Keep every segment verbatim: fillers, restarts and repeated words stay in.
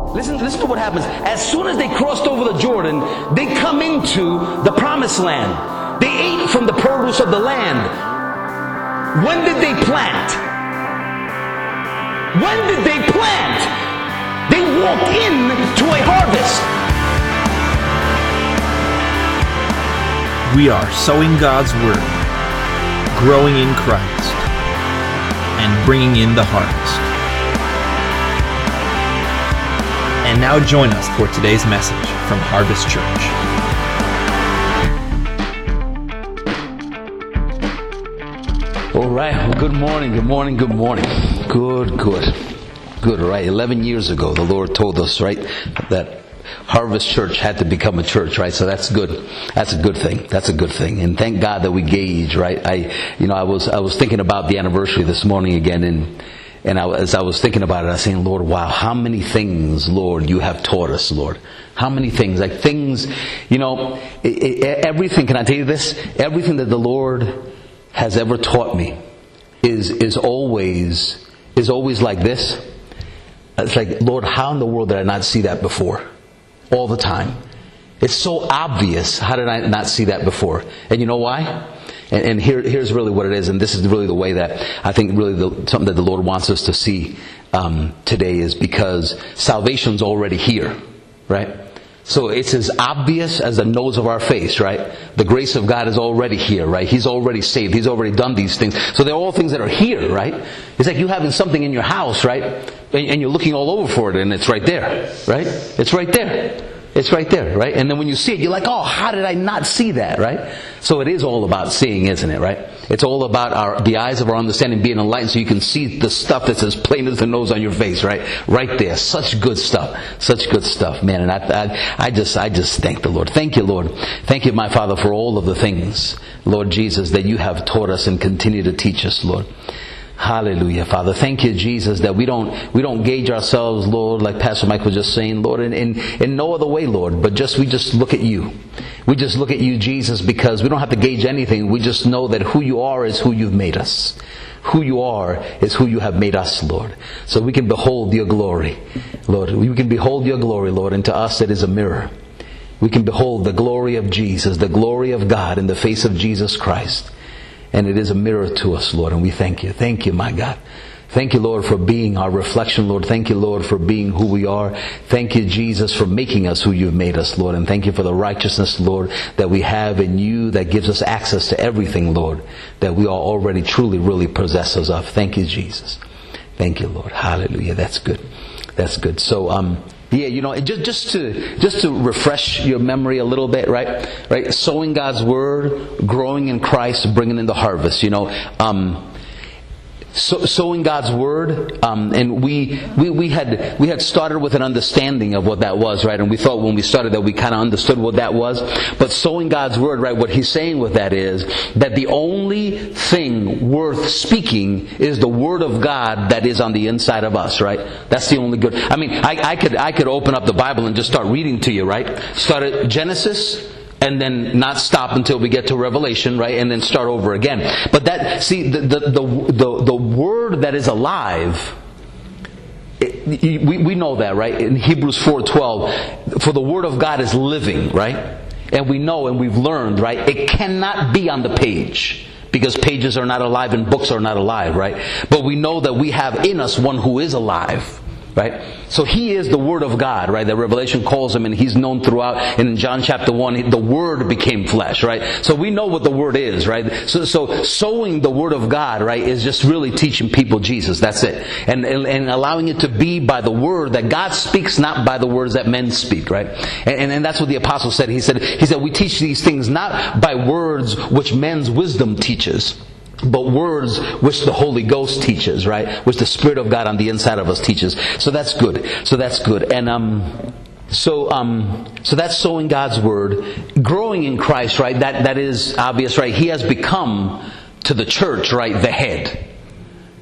Listen, listen to what happens. As soon as they crossed over the Jordan, they come into the promised land. They ate from the produce of the land. When did they plant? When did they plant? They walked into a harvest. We are sowing God's Word, growing in Christ, and bringing in the harvest. And now join us for today's message from Harvest Church. All right. Well, good morning, good morning, good morning. Good, good. Good, all right. eleven years ago, the Lord told us, right, that Harvest Church had to become a church, right? So that's good. That's a good thing. That's a good thing. And thank God that we gauge, right? I, you know, I was, I was thinking about the anniversary this morning again, and, and I, as I was thinking about it, I was saying, Lord, wow, how many things, Lord, you have taught us, Lord. How many things, like things, you know, it, it, everything, can I tell you this? Everything that the Lord has ever taught me is, is always, is always like this. It's like, Lord, how in the world did I not see that before? All the time. It's so obvious. How did I not see that before? And you know why? And, and here, here's really what it is. And this is really the way that I think really the, something that the Lord wants us to see um, today is because salvation's already here, right? So it's as obvious as the nose of our face, right? The grace of God is already here, right? He's already saved. He's already done these things. So they're all things that are here, right? It's like you having something in your house, right? And, and you're looking all over for it, and it's right there, right? It's right there. It's right there, right? And then when you see it, you're like, oh, how did I not see that, right? So it is all about seeing, isn't it, right? It's all about our the eyes of our understanding being enlightened so you can see the stuff that's as plain as the nose on your face, right? Right there. Such good stuff. Such good stuff, man. And I, I, I just, I just thank the Lord. Thank you, Lord. Thank you, my Father, for all of the things, Lord Jesus, that you have taught us and continue to teach us, Lord. Hallelujah, Father. Thank you, Jesus, that we don't we don't gauge ourselves, Lord, like Pastor Mike was just saying, Lord, in, in, in no other way, Lord, but just we just look at you. We just look at you, Jesus, because we don't have to gauge anything. We just know that who you are is who you've made us. Who you are is who you have made us, Lord. So we can behold your glory, Lord. We can behold your glory, Lord, and to us it is a mirror. We can behold the glory of Jesus, the glory of God in the face of Jesus Christ. And it is a mirror to us, Lord, and we thank you. Thank you, my God. Thank you, Lord, for being our reflection, Lord. Thank you, Lord, for being who we are. Thank you, Jesus, for making us who you've made us, Lord. And thank you for the righteousness, Lord, that we have in you that gives us access to everything, Lord, that we are already truly, really possessors of. Thank you, Jesus. Thank you, Lord. Hallelujah. That's good. That's good. So, um, yeah, you know, just just to just to refresh your memory a little bit, right? Right, sowing God's word, growing in Christ, bringing in the harvest. You know, um, so, sowing God's word, um, and we, we we had we had started with an understanding of what that was, right? And we thought when we started that we kind of understood what that was. But sowing God's word, right? What he's saying with that is that the only thing worth speaking is the word of God that is on the inside of us, right? That's the only good. I mean, I, I could I could open up the Bible and just start reading to you, right? Start at Genesis. And then not stop until we get to Revelation, right? And then start over again. But that, see, the the the the, the word that is alive, it, we we know that, right? In Hebrews four twelve, for the word of God is living, right? And we know and we've learned, right? It cannot be on the page. Because pages are not alive and books are not alive, right? But we know that we have in us one who is alive. Right? So he is the Word of God, right? That Revelation calls him, and he's known throughout. And in John chapter one, the Word became flesh, right? So we know what the Word is, right? So, so sowing the Word of God, right, is just really teaching people Jesus. That's it. And, and, and allowing it to be by the Word that God speaks, not by the words that men speak, right? And, and, and that's what the apostle said. He said, he said, we teach these things not by words which men's wisdom teaches, but words which the Holy Ghost teaches, right? Which the Spirit of God on the inside of us teaches. So that's good. So that's good. And um, so um, so that's sowing God's word, growing in Christ, right? That that is obvious, right? He has become to the church, right, the head.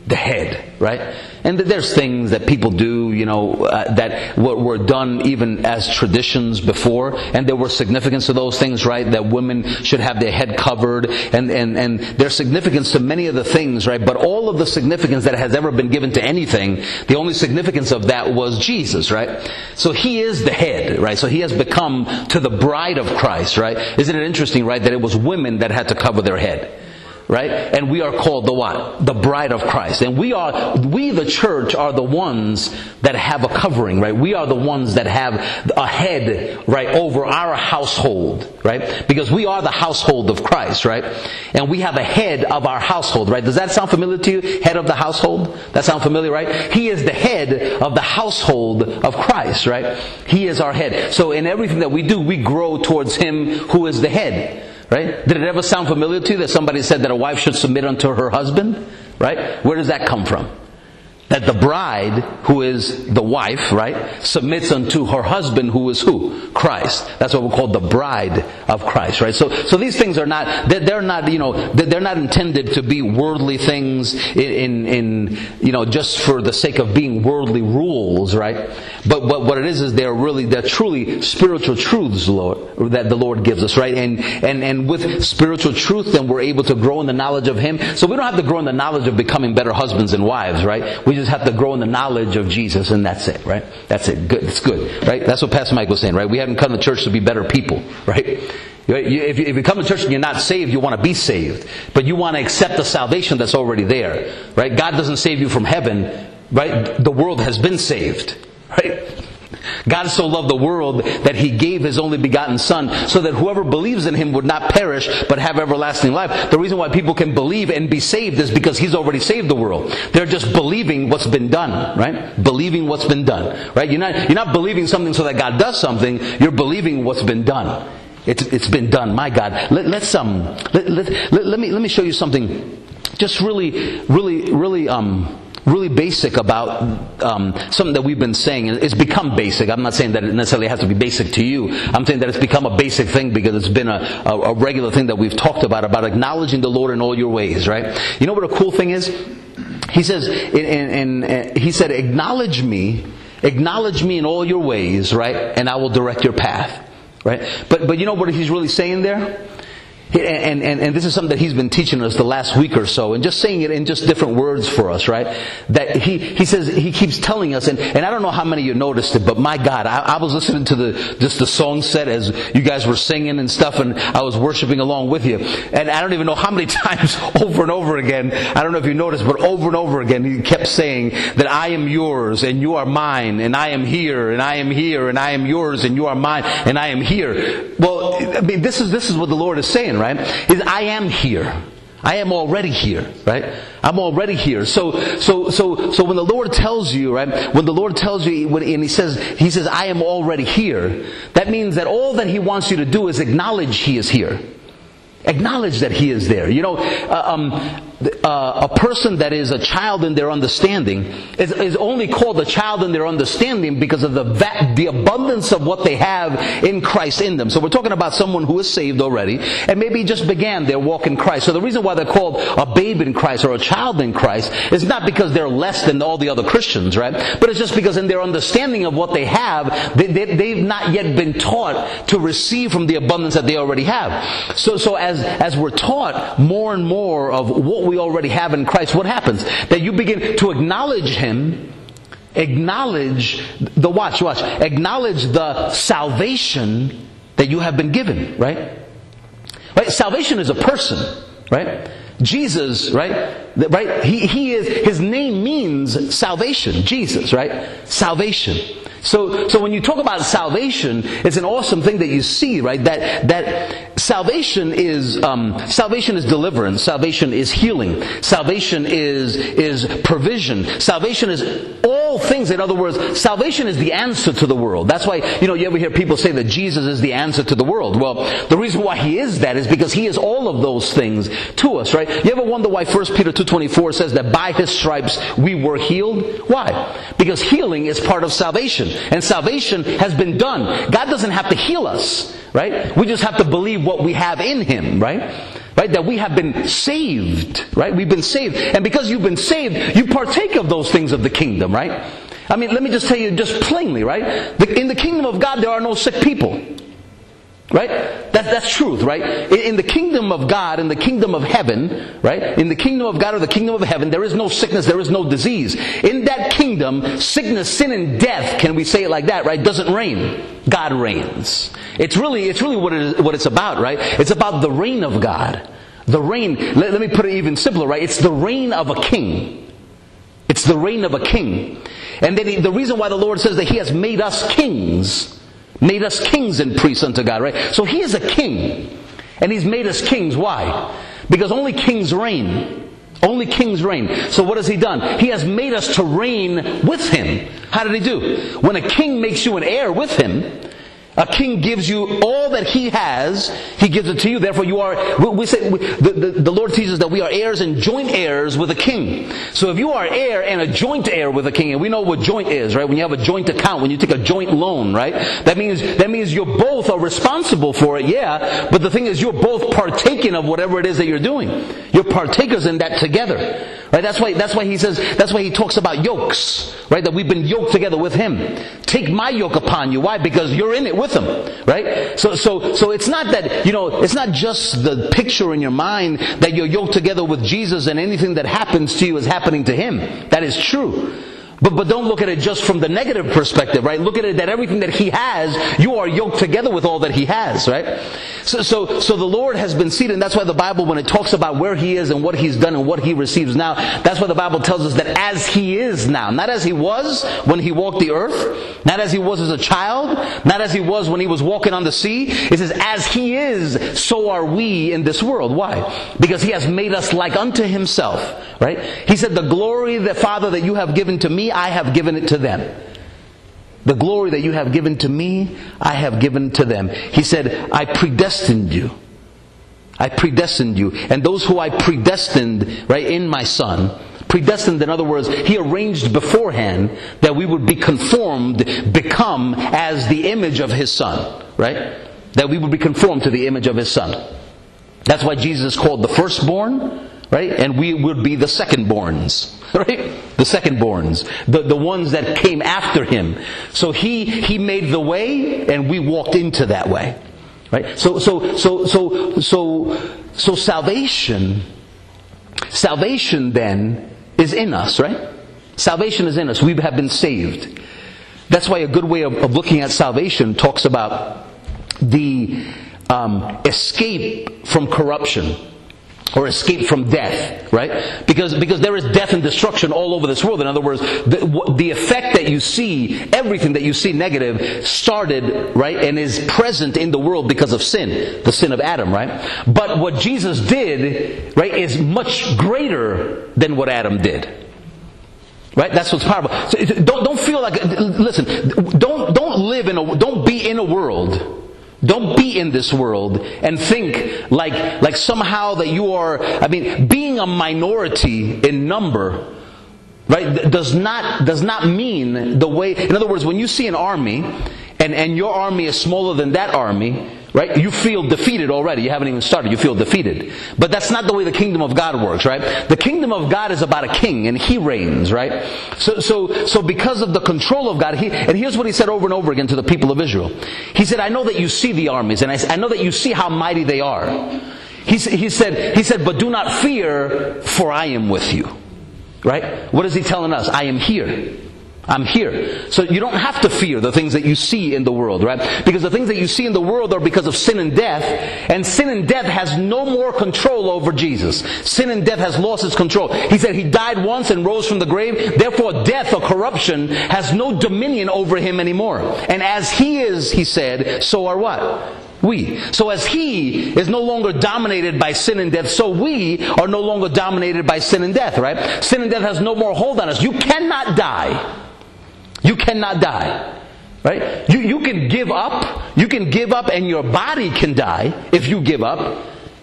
the head, right? And there's things that people do, you know, uh, that were, were done even as traditions before, and there were significance to those things, right? That women should have their head covered, and, and, and there's significance to many of the things, right? But all of the significance that has ever been given to anything, the only significance of that was Jesus, right? So He is the head, right? So He has become to the bride of Christ, right? Isn't it interesting, right, that it was women that had to cover their head? Right? And we are called the what? The bride of Christ. And we are, we the church are the ones that have a covering, right? We are the ones that have a head, right, over our household, right? Because we are the household of Christ, right? And we have a head of our household, right? Does that sound familiar to you? Head of the household? That sound familiar, right? He is the head of the household of Christ, right? He is our head. So in everything that we do, we grow towards Him who is the head. Right? Did it ever sound familiar to you that somebody said that a wife should submit unto her husband? Right? Where does that come from? That the bride, who is the wife, right, submits unto her husband, who is who? Christ. That's what we call the bride of Christ, right? So, so these things are not, they're, they're not, you know, they're not intended to be worldly things in, in, in, you know, just for the sake of being worldly rules, right? But, but what it is is they're really, they're truly spiritual truths, Lord, that the Lord gives us, right? And, and, and with spiritual truth, then we're able to grow in the knowledge of Him. So we don't have to grow in the knowledge of becoming better husbands and wives, right? We just have to grow in the knowledge of Jesus, and that's it, right? That's it. Good. It's good, right? That's what Pastor Mike was saying, right? We haven't come to church to be better people, right? If you come to church and you're not saved, you want to be saved. But you want to accept the salvation that's already there, right? God doesn't save you from heaven, right? The world has been saved, right? God so loved the world that He gave His only begotten Son so that whoever believes in Him would not perish but have everlasting life. The reason why people can believe and be saved is because He's already saved the world. They're just believing what's been done, right? Believing what's been done, right? You're not, you're not believing something so that God does something. You're believing what's been done. It's, it's been done. My God. Let, let's, um, let, let, let, let me, let me show you something just really, really, really, um, really basic about um, something that we've been saying. It's become basic. I'm not saying that it necessarily has to be basic to you. I'm saying that it's become a basic thing because it's been a, a, a regular thing that we've talked about, about acknowledging the Lord in all your ways, right? You know what a cool thing is? He says, in, in, in, he said, acknowledge me, acknowledge me in all your ways, right? And I will direct your path, right? But, but you know what he's really saying there? And, and, and this is something that he's been teaching us the last week or so, and just saying it in just different words for us, right? That he, he says, he keeps telling us, and, and I don't know how many of you noticed it, but my God, I, I was listening to the, just the song set as you guys were singing and stuff, and I was worshiping along with you. And I don't even know how many times over and over again, I don't know if you noticed, but over and over again, he kept saying that I am yours and you are mine, and I am here and I am here and I am yours and you are mine and I am here. Well, I mean, this is, this is what the Lord is saying, right? Is I am here. I am already here, right? I'm already here. So, so, so, so when the Lord tells you, right? When the Lord tells you, when, and He says, He says, I am already here. That means that all that He wants you to do is acknowledge He is here. Acknowledge that He is there. You know, uh, um, uh, a person that is a child in their understanding is, is only called a child in their understanding because of the va- the abundance of what they have in Christ in them. So we're talking about someone who is saved already and maybe just began their walk in Christ. So the reason why they're called a babe in Christ or a child in Christ is not because they're less than all the other Christians, right? But it's just because in their understanding of what they have, they, they, they've not yet been taught to receive from the abundance that they already have. So, so as, as we're taught more and more of what we already have in Christ, what happens? That you begin to acknowledge Him, acknowledge the, watch, watch, acknowledge the salvation that you have been given, right? Right? Salvation is a person, right? Jesus, right? Right? He, he is, His name means salvation. Jesus, right? Salvation. So, so when you talk about salvation, it's an awesome thing that you see, right? That, that salvation is, um, salvation is deliverance. Salvation is healing. Salvation is, is provision. Salvation is all things. In other words, salvation is the answer to the world. That's why, you know, you ever hear people say that Jesus is the answer to the world. Well, the reason why He is that is because He is all of those things to us, right? You ever wonder why First Peter two twenty-four says that by His stripes we were healed? Why? Because healing is part of salvation. And salvation has been done. God doesn't have to heal us, right? We just have to believe what we have in Him, right? right? That we have been saved, right? We've been saved. And because you've been saved, you partake of those things of the kingdom, right? I mean, let me just tell you just plainly, right? In the kingdom of God, there are no sick people. Right? That, that's truth, right? In, in the kingdom of God, in the kingdom of heaven, right? In the kingdom of God or the kingdom of heaven, there is no sickness, there is no disease. In that kingdom, sickness, sin, and death, can we say it like that, right? Doesn't reign. God reigns. It's really, it's really what it is, what it's about, right? It's about the reign of God. The reign, let, let me put it even simpler, right? It's the reign of a king. It's the reign of a king. And then he, the reason why the Lord says that He has made us kings, made us kings and priests unto God, right? So He is a king. And He's made us kings. Why? Because only kings reign. Only kings reign. So what has He done? He has made us to reign with Him. How did He do? When a king makes you an heir with him, a king gives you all that he has, he gives it to you. Therefore you are, we say, we, the, the, the Lord teaches that we are heirs and joint heirs with a king. So if you are heir and a joint heir with a king, and we know what joint is, right? When you have a joint account, when you take a joint loan, right? That means, that means you both are responsible for it, yeah. But the thing is, you're both partaking of whatever it is that you're doing. You're partakers in that together. Right? That's why, that's why he says, that's why he talks about yokes, right? That we've been yoked together with Him. Take my yoke upon you. Why? Because you're in it with Him, right? So, so, so it's not that, you know, it's not just the picture in your mind that you're yoked together with Jesus and anything that happens to you is happening to Him. That is true. But, but don't look at it just from the negative perspective, right? Look at it that everything that He has, you are yoked together with all that He has, right? So, so, so the Lord has been seated, and that's why the Bible, when it talks about where He is and what He's done and what He receives now, that's why the Bible tells us that as He is now, not as He was when He walked the earth, not as He was as a child, not as He was when He was walking on the sea. It says, as He is, so are we in this world. Why? Because He has made us like unto Himself, right? He said, the glory, the Father, that you have given to me, I have given it to them. The glory that you have given to me, I have given to them. He said, I predestined you. I predestined you. And those who I predestined, right, in my Son, predestined, in other words, He arranged beforehand that we would be conformed, become as the image of His Son, right? That we would be conformed to the image of His Son. That's why Jesus is called the firstborn, right? And we would be the secondborns. Right? The secondborns. The, the ones that came after Him. So He, He made the way and we walked into that way. Right? So, so, so, so, so, so salvation, salvation then is in us, right? Salvation is in us. We have been saved. That's why a good way of, of looking at salvation talks about the um, escape from corruption. Or escape from death, right? Because because there is death and destruction all over this world. In other words, the, the effect that you see, everything that you see negative, started, right, and is present in the world because of sin, the sin of Adam, right? But what Jesus did, right, is much greater than what Adam did. Right? That's what's powerful. So don't don't feel like, listen, don't don't live in a, don't be in a world. Don't be in this world and think like like somehow that you are, I mean, being a minority in number, right, does not does not mean the way, in other words, when you see an army and, and your army is smaller than that army, right, you feel defeated already. You haven't even started. You feel defeated. But that's not the way the kingdom of God works, right? The kingdom of God is about a king and He reigns, right? So, so, so because of the control of God, He, and here's what He said over and over again to the people of Israel. He said, I know that you see the armies and I, I know that you see how mighty they are. He, he said, He said, but do not fear, for I am with you. Right? What is He telling us? I am here. I'm here. So you don't have to fear the things that you see in the world, right? Because the things that you see in the world are because of sin and death. And sin and death has no more control over Jesus. Sin and death has lost its control. He said He died once and rose from the grave. Therefore death or corruption has no dominion over Him anymore. And as He is, He said, so are what? We. So as He is no longer dominated by sin and death, so we are no longer dominated by sin and death, right? Sin and death has no more hold on us. You cannot die. You cannot die. Right? You, you can give up. You can give up and your body can die if you give up.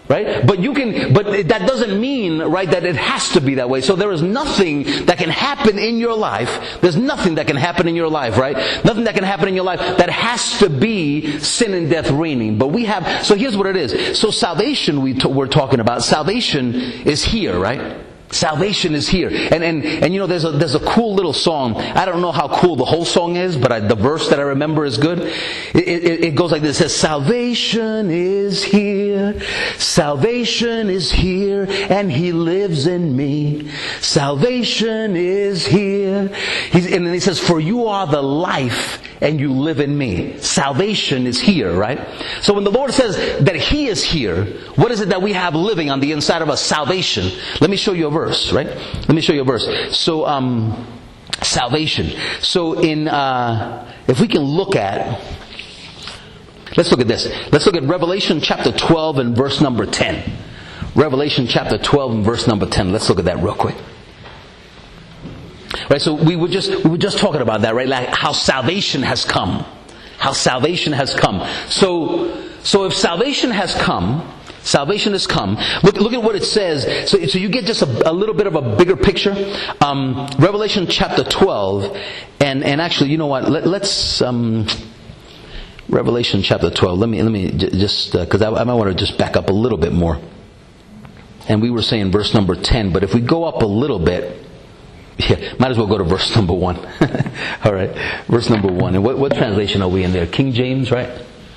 Right? But you can, but that doesn't mean, right, that it has to be that way. So there is nothing that can happen in your life. There's nothing that can happen in your life, right? Nothing that can happen in your life that has to be sin and death reigning. But we have, so here's what it is. So salvation we t- we're talking about. Salvation is here, right? Salvation is here. And, and, and you know, there's a, there's a cool little song. I don't know how cool the whole song is, but I, the verse that I remember is good. It, it, it goes like this. It says, salvation is here. Salvation is here and He lives in me. Salvation is here. He's, and then he says, for you are the life and you live in me. Salvation is here, right? So when the Lord says that He is here, what is it that we have living on the inside of us? Salvation. Let me show you a verse, right? Let me show you a verse. So, um, salvation. So in, uh, if we can look at, let's look at this. Let's look at Revelation chapter twelve and verse number ten. Revelation chapter twelve and verse number ten. Let's look at that real quick. Right, so we were just we were just talking about that, right? Like how salvation has come. How salvation has come. So so if salvation has come, salvation has come. Look look at what it says. So, so you get just a, a little bit of a bigger picture. Um, Revelation chapter twelve, and and actually, you know what? Let, let's um, Revelation chapter twelve. Let me let me j- just because uh, I, I might want to just back up a little bit more. And we were saying verse number ten, but if we go up a little bit. Yeah, might as well go to verse number one. All right, verse number one. And what, what translation are we in there? King James, right?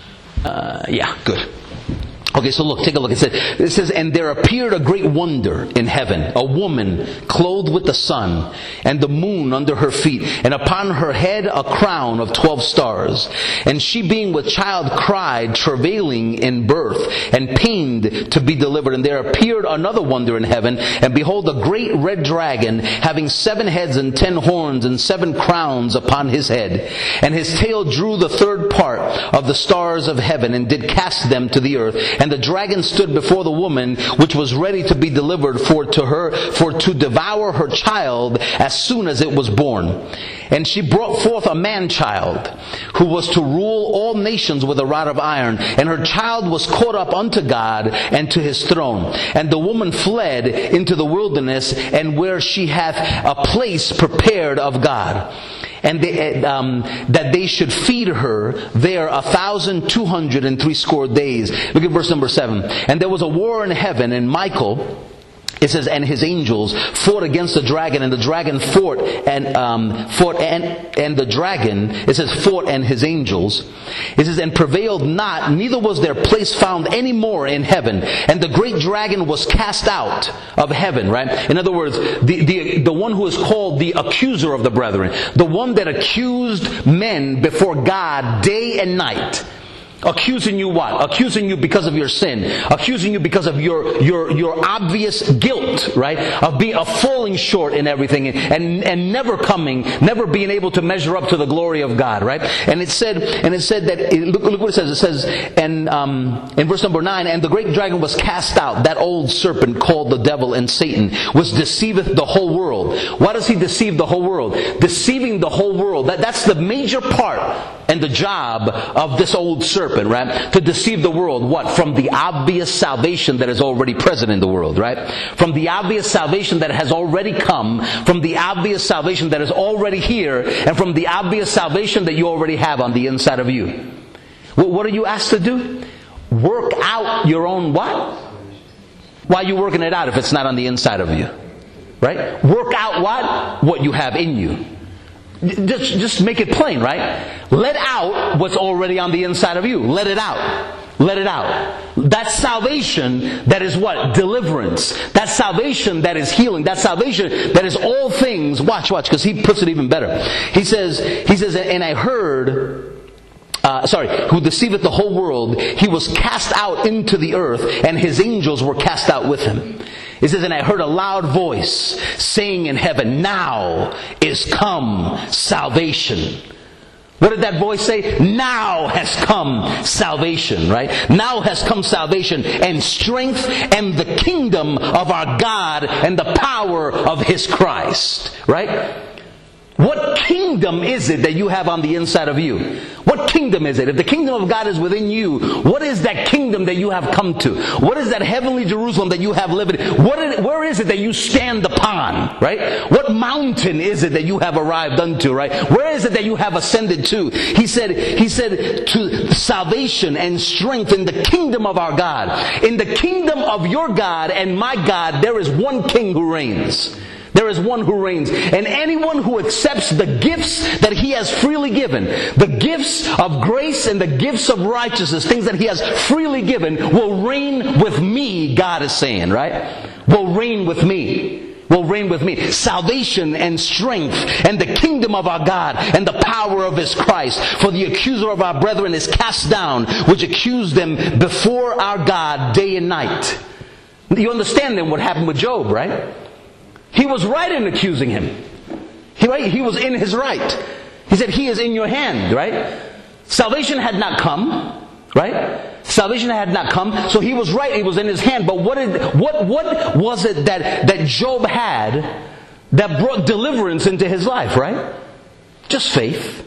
Uh, yeah, good. Okay, so look, take a look. It says, it says, and there appeared a great wonder in heaven, a woman clothed with the sun, and the moon under her feet, and upon her head a crown of twelve stars. And she being with child cried, travailing in birth, and pained to be delivered. And there appeared another wonder in heaven, and behold, a great red dragon, having seven heads and ten horns, and seven crowns upon his head. And his tail drew the third part of the stars of heaven, and did cast them to the earth. And the dragon stood before the woman, which was ready to be delivered for to her, for to devour her child as soon as it was born. And she brought forth a man-child, who was to rule all nations with a rod of iron. And her child was caught up unto God and to His throne. And the woman fled into the wilderness, and where she hath a place prepared of God. And they, um, that they should feed her there a thousand two hundred and three score days. Look at verse number seven. And there was a war in heaven, and Michael, it says, and his angels fought against the dragon, and the dragon fought and um, fought and and the dragon, it says, fought and his angels. It says, and prevailed not, neither was their place found any more in heaven. And the great dragon was cast out of heaven. Right? In other words, the the the one who is called the accuser of the brethren, the one that accused men before God day and night. Accusing you what? Accusing you because of your sin. Accusing you because of your your your obvious guilt, right? Of being of falling short in everything, and, and and never coming, never being able to measure up to the glory of God, right? And it said, and it said that it, look, look what it says. It says, and um, in verse number nine, and the great dragon was cast out, that old serpent called the devil and Satan, which deceiveth the whole world. Why does he deceive the whole world? Deceiving the whole world. That that's the major part and the job of this old serpent. Right? To deceive the world. What? From the obvious salvation that is already present in the world, right? From the obvious salvation that has already come, from the obvious salvation that is already here, and from the obvious salvation that you already have on the inside of you. What are you asked to do? Work out your own what? Why are you working it out if it's not on the inside of you? Right? Work out what? What you have in you. Just, just make it plain, right? Let out what's already on the inside of you. Let it out. Let it out. That's salvation that is what? Deliverance. That's salvation that is healing. That's salvation that is all things. Watch, watch, because he puts it even better. He says, he says, and I heard, uh, sorry, who deceiveth the whole world, he was cast out into the earth, and his angels were cast out with him. It says, and I heard a loud voice saying in heaven, now is come salvation. What did that voice say? Now has come salvation, right? Now has come salvation and strength and the kingdom of our God and the power of His Christ, right? What kingdom is it that you have on the inside of you? What kingdom is it? If the kingdom of God is within you, what is that kingdom that you have come to? What is that heavenly Jerusalem that you have lived in? What is, where is it that you stand upon? Right? What mountain is it that you have arrived unto? Right? Where is it that you have ascended to? He said, he said, to salvation and strength in the kingdom of our God. In the kingdom of your God and my God, there is one king who reigns. There is one who reigns. And anyone who accepts the gifts that He has freely given, the gifts of grace and the gifts of righteousness, things that He has freely given, will reign with me, God is saying, right? Will reign with me. Will reign with me. Salvation and strength and the kingdom of our God and the power of His Christ. For the accuser of our brethren is cast down, which accused them before our God day and night. You understand then what happened with Job, right? He was right in accusing him. He, right? He was in his right. He said, He is in your hand, right? Salvation had not come, right? Salvation had not come, so he was right. It was in his hand. But what did, what, what was it that, that Job had that brought deliverance into his life, right? Just faith.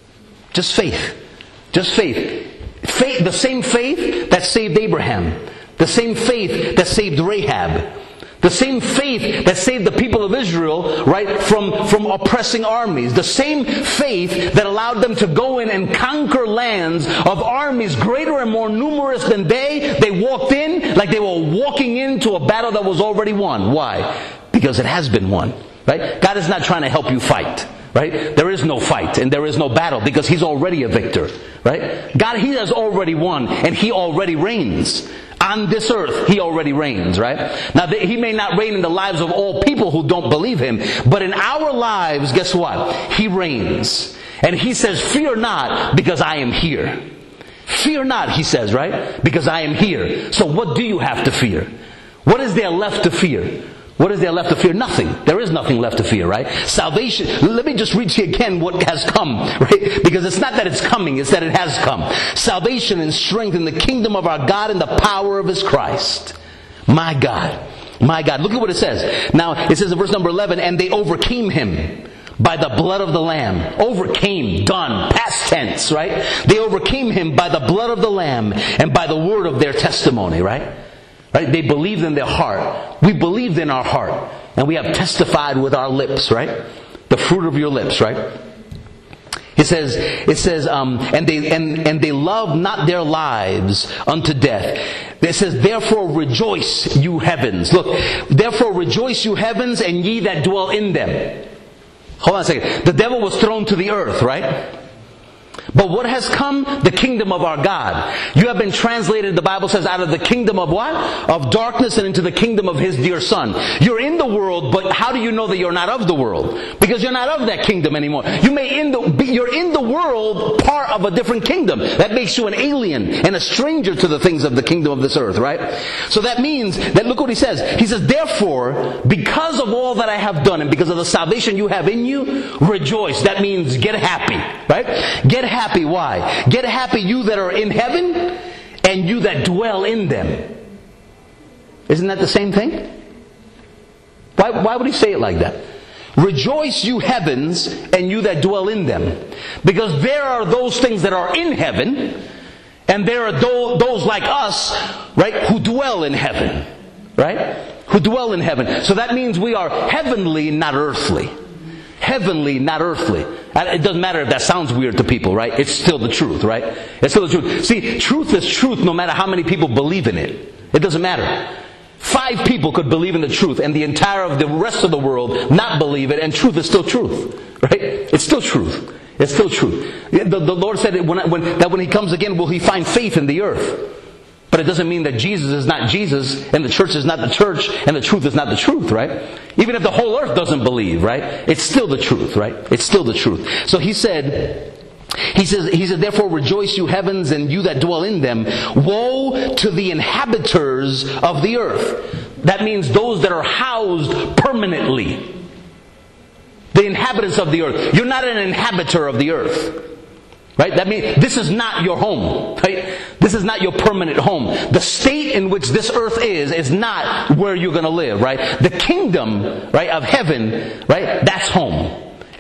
Just faith. Just faith. Faith, the same faith that saved Abraham. The same faith that saved Rahab. The same faith that saved the people of Israel, right, from, from oppressing armies. The same faith that allowed them to go in and conquer lands of armies greater and more numerous than they. They walked in like they were walking into a battle that was already won. Why? Because it has been won. Right? God is not trying to help you fight. Right? There is no fight and there is no battle because He's already a victor. Right? God, He has already won and He already reigns. On this earth, He already reigns, right? Now, He may not reign in the lives of all people who don't believe Him, but in our lives, guess what? He reigns. And He says, fear not, because I am here. Fear not, He says, right? Because I am here. So what do you have to fear? What is there left to fear? What is there left to fear? Nothing. There is nothing left to fear, right? Salvation. Let me just read to you again what has come, right? Because it's not that it's coming, it's that it has come. Salvation and strength in the kingdom of our God and the power of His Christ. My God. My God. Look at what it says. Now, it says in verse number eleven, and they overcame Him by the blood of the Lamb. Overcame, done, past tense, right? They overcame Him by the blood of the Lamb and by the word of their testimony, right? Right? They believed in their heart. We believed in our heart. And we have testified with our lips, right? The fruit of your lips, right? It says, it says, um, and they, and, and they loved not their lives unto death. It says, therefore rejoice, you heavens. Look, therefore rejoice, you heavens, and ye that dwell in them. Hold on a second. The devil was thrown to the earth, right? But what has come? The kingdom of our God. You have been translated, the Bible says, out of the kingdom of what? Of darkness and into the kingdom of His dear Son. You're in the world, but how do you know that you're not of the world? Because you're not of that kingdom anymore. You may in the, be, you're in the world, part of a different kingdom. That makes you an alien and a stranger to the things of the kingdom of this earth, right? So that means that, look what He says. He says, therefore, because of all that I have done and because of the salvation you have in you, rejoice. That means get happy, right? Get happy. Happy. Why? Get happy, you that are in heaven and you that dwell in them. Isn't that the same thing? Why, why would He say it like that? Rejoice, you heavens, and you that dwell in them. Because there are those things that are in heaven, and there are those like us, right, who dwell in heaven. Right? Who dwell in heaven. So that means we are heavenly, not earthly. Heavenly, not earthly. It doesn't matter if that sounds weird to people, right? It's still the truth, right? It's still the truth. See, truth is truth no matter how many people believe in it. It doesn't matter. Five people could believe in the truth and the entire of the rest of the world not believe it, and truth is still truth, right? It's still truth. It's still truth. The, the Lord said that when, when, that when He comes again, will He find faith in the earth? But it doesn't mean that Jesus is not Jesus, and the church is not the church, and the truth is not the truth, right? Even if the whole earth doesn't believe, right? It's still the truth, right? It's still the truth. So He said, He says, He said, therefore rejoice, you heavens, and you that dwell in them. Woe to the inhabitants of the earth. That means those that are housed permanently. The inhabitants of the earth. You're not an inhabitor of the earth. Right? That means this is not your home. Right? This is not your permanent home. The state in which this earth is, is not where you're going to live. Right? The kingdom, right, of heaven, right, that's home.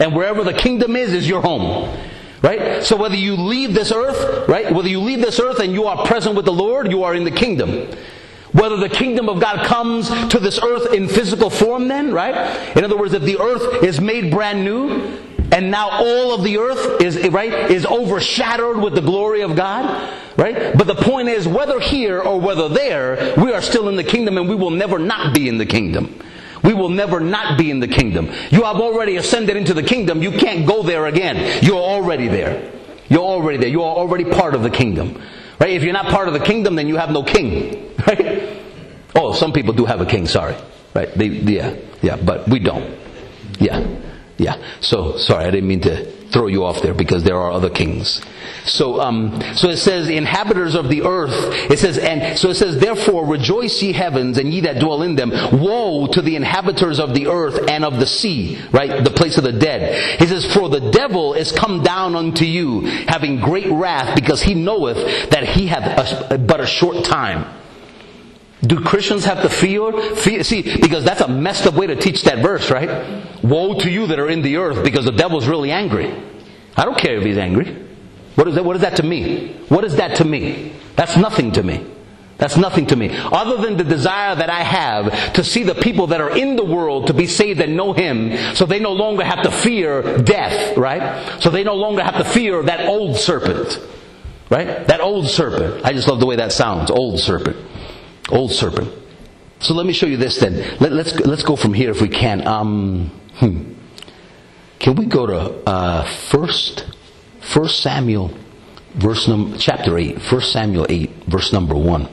And wherever the kingdom is, is your home. Right? So whether you leave this earth, right? Whether you leave this earth and you are present with the Lord, you are in the kingdom. Whether the kingdom of God comes to this earth in physical form then, right? In other words, if the earth is made brand new, and now all of the earth is, right, is overshadowed with the glory of God, right? But the point is, whether here or whether there, we are still in the kingdom, and we will never not be in the kingdom. We will never not be in the kingdom. You have already ascended into the kingdom. You can't go there again. You're already there. You're already there. You are already part of the kingdom. Right? If you're not part of the kingdom, then you have no king. Right? Oh, some people do have a king, sorry. Right? They, yeah, yeah, but we don't. Yeah, yeah. So, sorry, I didn't mean to throw you off there, because there are other kings. So, um, so it says, inhabitants of the earth, it says, and so it says, therefore rejoice ye heavens, and ye that dwell in them. Woe to the inhabitants of the earth and of the sea, right? The place of the dead. He says, for the devil is come down unto you, having great wrath, because he knoweth that he hath a, but a short time. Do Christians have to fear? fear? See, because that's a messed up way to teach that verse, right? Woe to you that are in the earth, because the devil's really angry. I don't care if he's angry. What is that? What is that to me? What is that to me? That's nothing to me. That's nothing to me. Other than the desire that I have to see the people that are in the world to be saved and know Him, so they no longer have to fear death, right? So they no longer have to fear that old serpent, right? That old serpent. I just love the way that sounds. Old serpent. Old serpent. So let me show you this then. Let, let's let's go from here if we can. Um, hmm. Can we go to uh, first, First Samuel, verse number chapter eight. First Samuel eight, verse number one.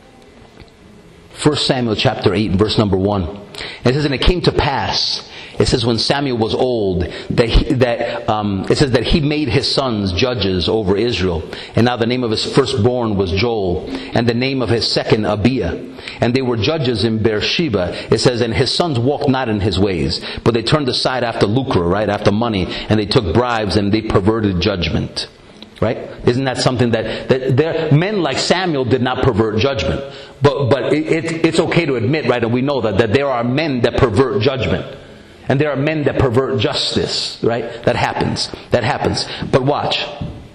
First Samuel chapter eight, verse number one. It says, and it came to pass. It says when Samuel was old, that he, that um, it says that he made his sons judges over Israel. And now the name of his firstborn was Joel, and the name of his second Abiah. And they were judges in Beersheba. It says, and his sons walked not in his ways, but they turned aside after lucre, right, after money, and they took bribes and they perverted judgment. Right? Isn't that something that, that there, men like Samuel did not pervert judgment. But but it, it, it's okay to admit, right, and we know that, that there are men that pervert judgment. And there are men that pervert justice, right? That happens. That happens. But watch.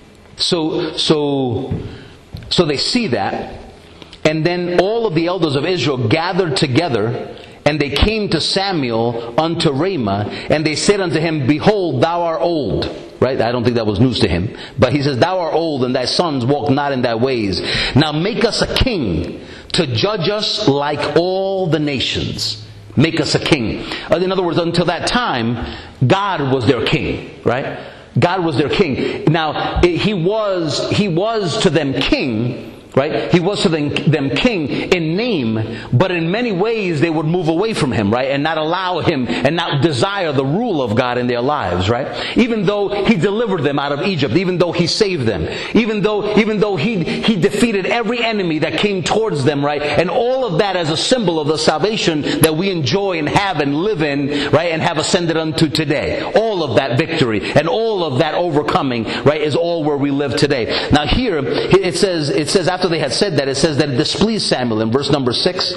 So, so, so they see that, and then all of the elders of Israel gathered together, and they came to Samuel unto Ramah, and they said unto him, behold, thou art old. Right? I don't think that was news to him. But he says, thou art old, and thy sons walk not in thy ways. Now make us a king to judge us like all the nations. Make us a king. In other words, until that time, God was their king, right? God was their king. Now, he was, he was to them king, right? He was to them, them king in name, but in many ways they would move away from him, right? And not allow him and not desire the rule of God in their lives, right? Even though he delivered them out of Egypt, even though he saved them, even though, even though he, he defeated every enemy that came towards them, right? And all of that as a symbol of the salvation that we enjoy and have and live in, right? And have ascended unto today. All of that victory and all of that overcoming, right? Is all where we live today. Now here, it says, it says after they had said that, it says that it displeased Samuel in verse number six.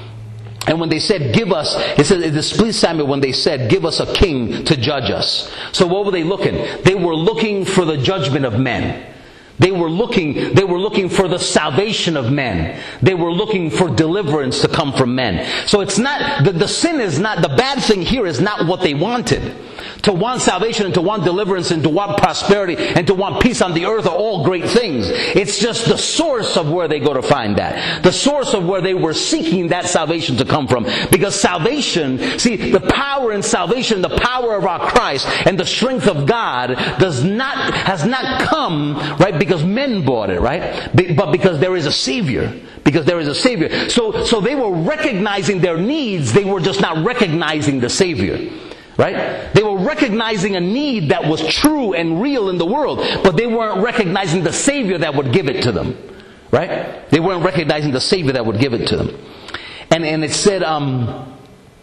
And when they said, give us, it says it displeased Samuel when they said, give us a king to judge us. So what were they looking? They were looking for the judgment of men. They were looking, they were looking for the salvation of men. They were looking for deliverance to come from men. So it's not, the, the sin is not, the bad thing here is not what they wanted. To want salvation and to want deliverance and to want prosperity and to want peace on the earth are all great things. It's just the source of where they go to find that. The source of where they were seeking that salvation to come from. Because salvation, see, the power in salvation, the power of our Christ and the strength of God does not, has not come, right, because men bought it, right? But because there is a Savior. Because there is a Savior. So, so they were recognizing their needs, they were just not recognizing the Savior. Right? They were recognizing a need that was true and real in the world, but they weren't recognizing the Savior that would give it to them. Right? They weren't recognizing the Savior that would give it to them. And and it said, um,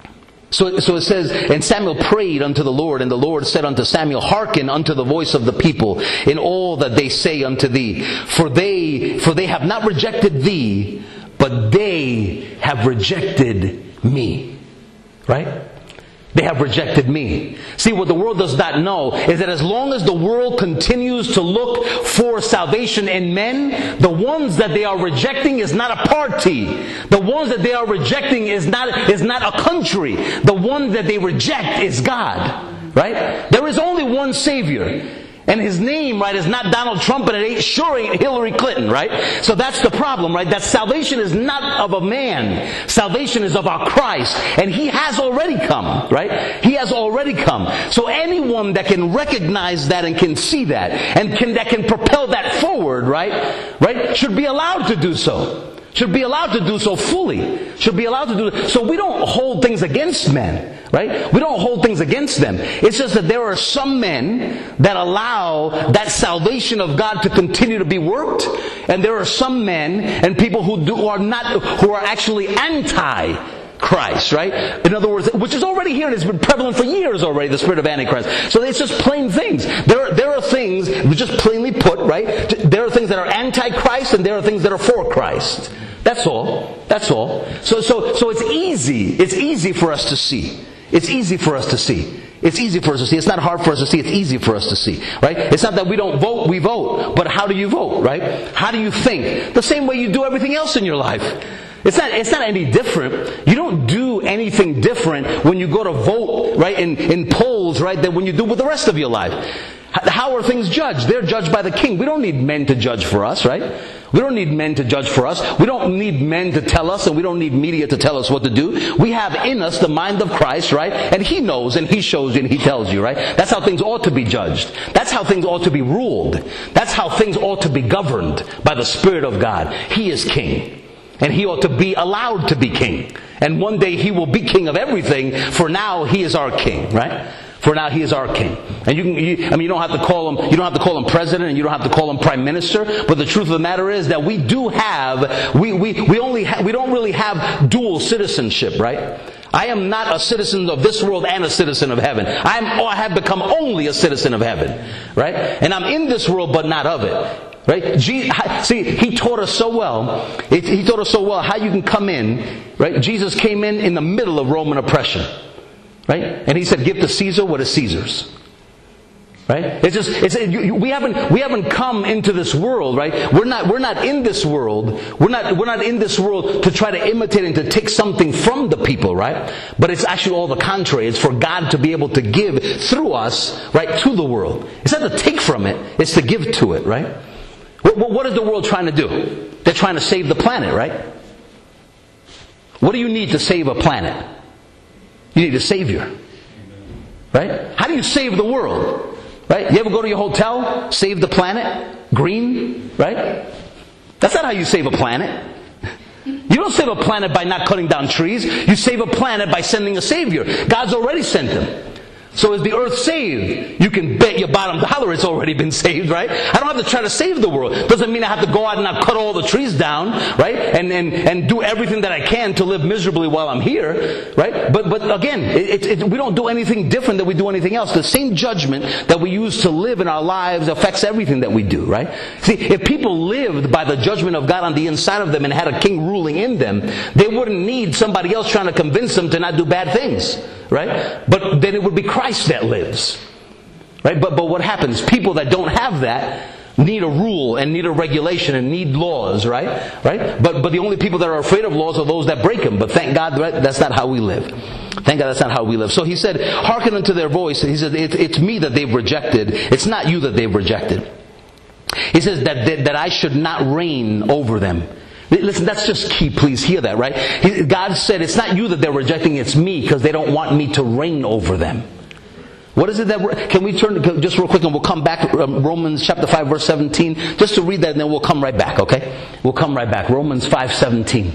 so, so it says, and Samuel prayed unto the Lord, and the Lord said unto Samuel, hearken unto the voice of the people in all that they say unto thee, for they for they have not rejected thee, but they have rejected me. Right? they have rejected me. See, what the world does not know is that as long as the world continues to look for salvation in men, the ones that they are rejecting is not a party. The ones that they are rejecting is not, is not a country. The one that they reject is God. Right? There is only one Savior. And His name, right, is not Donald Trump, and it ain't sure ain't Hillary Clinton, right? So that's the problem, right? That salvation is not of a man. Salvation is of our Christ. And He has already come, right? He has already come. So anyone that can recognize that and can see that, and can, that can propel that forward, right? Right? Should be allowed to do so. Should be allowed to do so fully. Should be allowed to do it. So we don't hold things against men, right? We don't hold things against them. It's just that there are some men that allow that salvation of God to continue to be worked, and there are some men and people who do who are not who are actually anti Christ, right? In other words, which is already here and it's been prevalent for years already, the spirit of Antichrist. So it's just plain things. There are, there are things, just plainly put, right? There are things that are anti-Christ and there are things that are for Christ. That's all. That's all. So, so, so it's easy. It's easy for us to see. It's easy for us to see. It's easy for us to see. It's not hard for us to see. It's easy for us to see, right? It's not that we don't vote, we vote. But how do you vote, right? How do you think? The same way you do everything else in your life. It's not, it's not any different. You don't do anything different when you go to vote, right, in, in polls, right, than when you do with the rest of your life. How are things judged? They're judged by the King. We don't need men to judge for us, right? We don't need men to judge for us. We don't need men to tell us, and we don't need media to tell us what to do. We have in us the mind of Christ, right? And He knows, and He shows you, and He tells you, right? That's how things ought to be judged. That's how things ought to be ruled. That's how things ought to be governed by the Spirit of God. He is King. And He ought to be allowed to be King. And one day He will be King of everything. For now, He is our King, right? For now, He is our King. And you can, you, I mean, you don't have to call Him, you don't have to call Him President, and you don't have to call Him Prime Minister. But the truth of the matter is that we do have, we, we, we only ha- we don't really have dual citizenship, right? I am not a citizen of this world and a citizen of heaven. I am, I have become only a citizen of heaven, right? And I'm in this world, but not of it. Right? See, He taught us so well. He taught us so well how you can come in. Right? Jesus came in in the middle of Roman oppression. Right? And He said, "Give to Caesar what is Caesar's." Right? It's just, it's, we haven't, we haven't come into this world, right? We're not, we're not in this world. We're not, we're not in this world to try to imitate and to take something from the people, right? But it's actually all the contrary. It's for God to be able to give through us, right, to the world. It's not to take from it. It's to give to it, right? What, what is the world trying to do? They're trying to save the planet, right? What do you need to save a planet? You need a Savior. Right? How do you save the world? Right? You ever go to your hotel, save the planet, green, right? That's not how you save a planet. You don't save a planet by not cutting down trees. You save a planet by sending a Savior. God's already sent Him. So is the earth saved? You can bet your bottom dollar it's already been saved, right? I don't have to try to save the world. Doesn't mean I have to go out and not cut all the trees down, right? And and, and do everything that I can to live miserably while I'm here, right? But but again, it, it, it, we don't do anything different than we do anything else. The same judgment that we use to live in our lives affects everything that we do, right? See, if people lived by the judgment of God on the inside of them and had a king ruling in them, they wouldn't need somebody else trying to convince them to not do bad things, right? But then it would be Christ that lives, right? But but what happens? People that don't have that need a rule and need a regulation and need laws, right? Right? But but the only people that are afraid of laws are those that break them. But thank God, right? That's not how we live. Thank God that's not how we live. So He said, "Hearken unto their voice." He said, it, "It's me that they've rejected. It's not you that they've rejected." He says that that, that I should not reign over them. Listen, that's just key. Please hear that, right? He, God said, it's not you that they're rejecting, it's me, because they don't want me to reign over them. What is it that we're, can we turn to, just real quick, and we'll come back, um, Romans chapter five, verse seventeen, just to read that, and then we'll come right back, okay? We'll come right back. Romans five seventeen.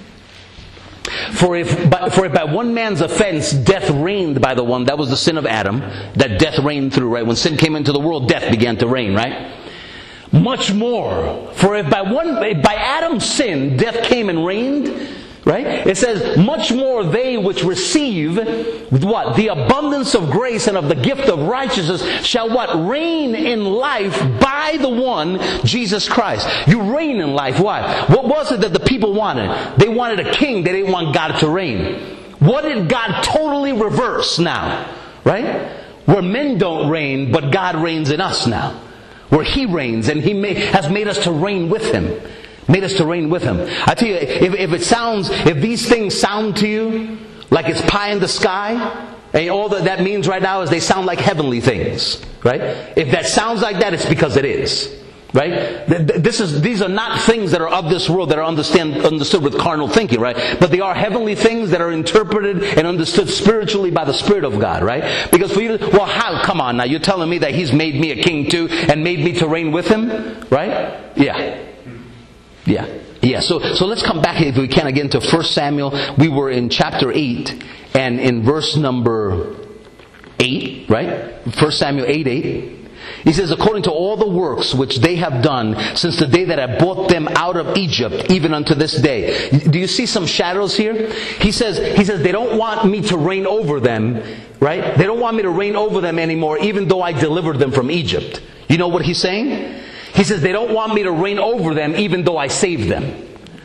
For if, by, for if by one man's offense death reigned by the one, that was the sin of Adam, that death reigned through, right? When sin came into the world, death began to reign, right? Much more, for if by one, by Adam's sin, death came and reigned, right? It says, much more they which receive what? The abundance of grace and of the gift of righteousness shall what? Reign in life by the one, Jesus Christ. You reign in life. Why? What was it that the people wanted? They wanted a king. They didn't want God to reign. What did God totally reverse now? Right? Where men don't reign, but God reigns in us now. Where He reigns, and He may, has made us to reign with Him. Made us to reign with Him. I tell you, if, if it sounds, if these things sound to you like it's pie in the sky, and all that that means right now is they sound like heavenly things. Right? If that sounds like that, it's because it is. Right? This is, these are not things that are of this world that are understand, understood with carnal thinking, right? But they are heavenly things that are interpreted and understood spiritually by the Spirit of God, right? Because for you to, well, how, come on now, you're telling me that He's made me a king too and made me to reign with Him? Right? Yeah. Yeah. Yeah. So, so let's come back, if we can, again to First Samuel. We were in chapter eight and in verse number eight, right? First Samuel eight, eight. He says, according to all the works which they have done since the day that I brought them out of Egypt, even unto this day. Do you see some shadows here? He says, he says, they don't want me to reign over them, right? They don't want me to reign over them anymore, even though I delivered them from Egypt. You know what he's saying? He says, they don't want me to reign over them, even though I saved them.